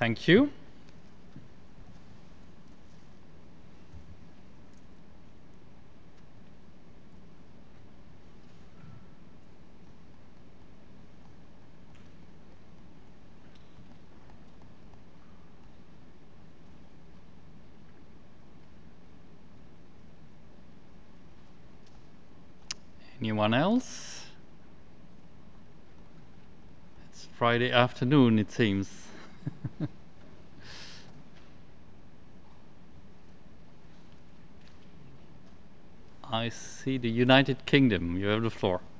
Thank you. Anyone else? It's Friday afternoon, it seems. I see the United Kingdom. You have the floor.